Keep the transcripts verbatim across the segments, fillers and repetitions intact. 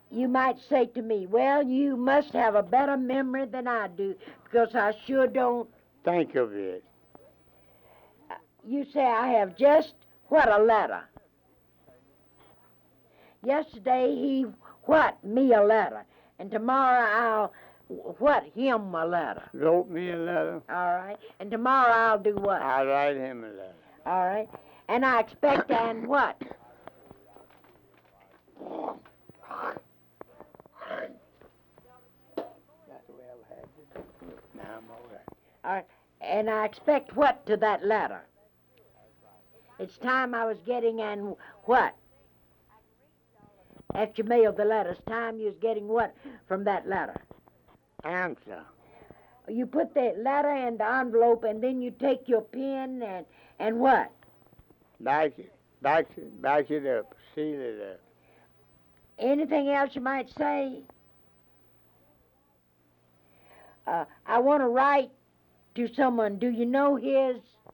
you might say to me, well, you must have a better memory than I do, because I sure don't. Think of it. You say I have just what a letter. Yesterday he what me a letter, and tomorrow I'll what him a letter. Wrote me a letter. All right, and tomorrow I'll do what? I'll write him a letter. All right, and I expect and what? That's the way I've had to do it. Now I'm all right. All right, and I expect what to that letter? It's time I was getting and what? After you mailed the letter, it's time you was getting what from that letter? Answer. You put the letter in the envelope, and then you take your pen and and what? Back it, back it, back it up, seal it up. Anything else you might say? Uh, I want to write to someone. Do you know his?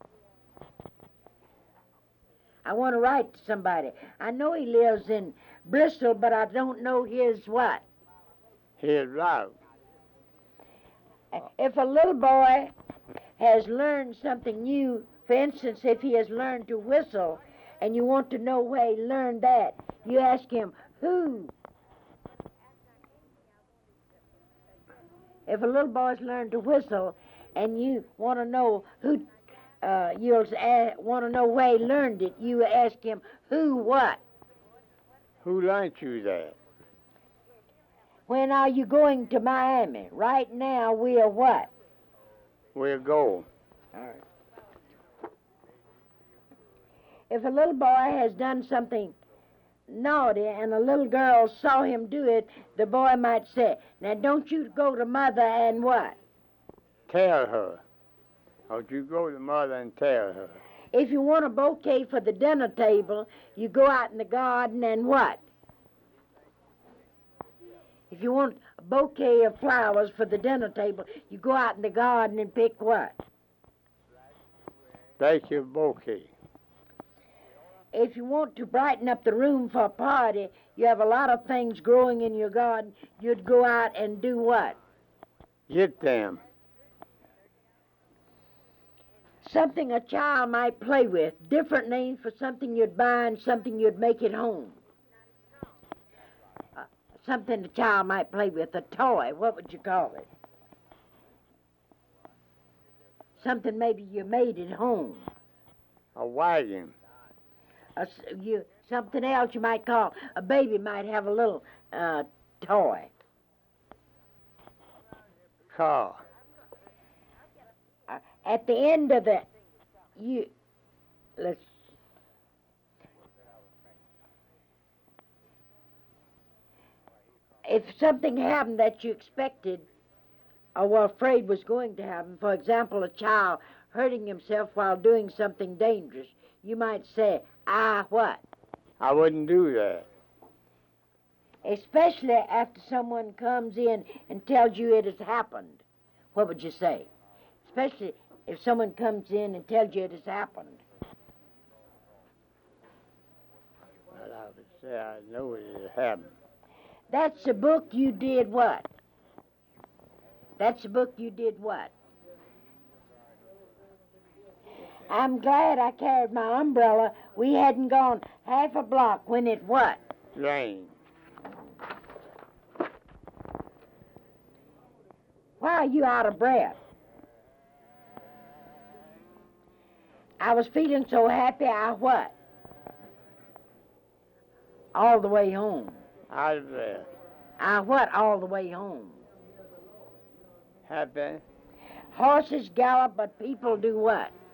I want to write to somebody. I know he lives in Bristol, but I don't know his what? His route. If a little boy has learned something new, for instance, if he has learned to whistle, and you want to know where he learned that, you ask him, who? If a little boy's learned to whistle, and you want to know who, uh, you'll a- want to know where he learned it, you ask him, who what? Who learned you that? When are you going to Miami? Right now, we are what? We'll go. All right. If a little boy has done something naughty and a little girl saw him do it, the boy might say, now don't you go to mother and what? Tell her. Or you go to mother and tell her. If you want a bouquet for the dinner table, you go out in the garden and what? If you want a bouquet of flowers for the dinner table, you go out in the garden and pick what? Take your bouquet. If you want to brighten up the room for a party, you have a lot of things growing in your garden, you'd go out and do what? Get them. Something a child might play with, different names for something you'd buy and something you'd make at home. Uh, something a child might play with, a toy, what would you call it? Something maybe you made at home. A wagon. A, you, something else you might call, a baby might have a little uh, toy. Car. Uh, at the end of the, you, let's, if something happened that you expected or were afraid was going to happen, for example, a child hurting himself while doing something dangerous, you might say, ah, what? I wouldn't do that. Especially after someone comes in and tells you it has happened. What would you say? Especially if someone comes in and tells you it has happened. Well, I would say I know it has happened. That's the book you did what? That's the book you did what? I'm glad I carried my umbrella. We hadn't gone half a block when it what? Rain. Why are you out of breath? I was feeling so happy, I what? All the way home. Out of breath. I what all the way home? Happy. Horses gallop, but people do what?